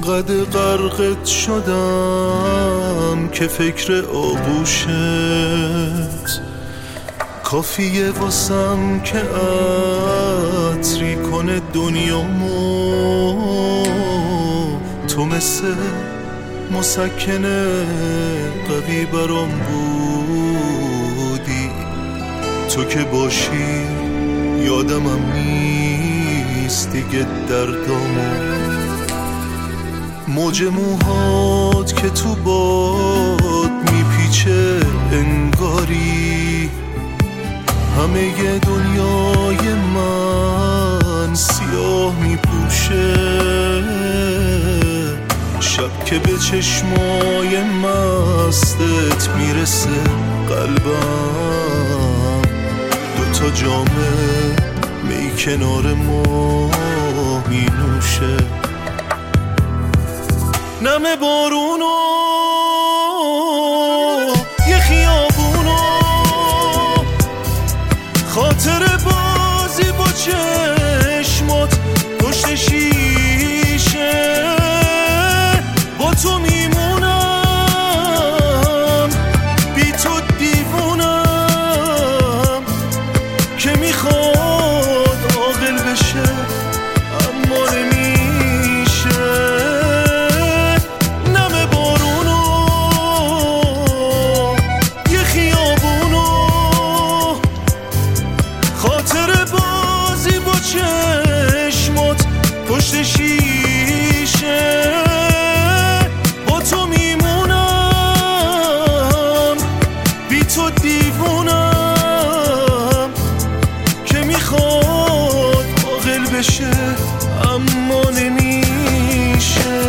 انقدر غرقت شدم که فکر آغوشت کافیه واسم که عطری کنه دنیامو. تو مثل مسکن قوی برام بودی، تو که باشی یادمم نیست دیگه دردامو. موج موهات که تو باد میپیچه انگاری همه ی دنیای من سیاه میپوشه. شب که به چشمای مستت میرسه قلبم دوتا جامه می کنار ما می نوشه. نم بارونو یه خیابونو خاطر بازی با چشمات پشت شیشه. با تو میمونم بی تو دیوونم که میخواد عاقل بشه اما نمیشه. نم بارونو یه خیابونو خاطر بازی با چشمات پشت شیشه. با تو میمونم بی تو دیوونم که میخواد عاقل بشه اما نمیشه.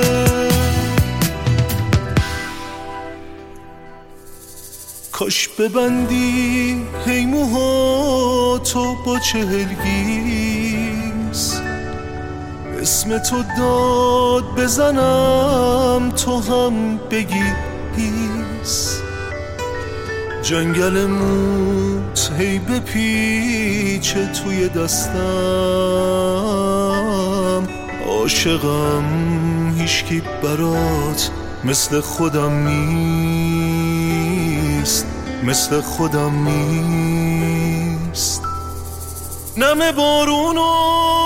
کاش ببندی هی موهاتو با چهلگیز، اسم تو داد بزنم تو هم بگی هیس. جنگل موت هی بپیچه توی دستم. عاشقم هیچکی برات مثل خودم نیست، مثل خودم نیست. نم بارونو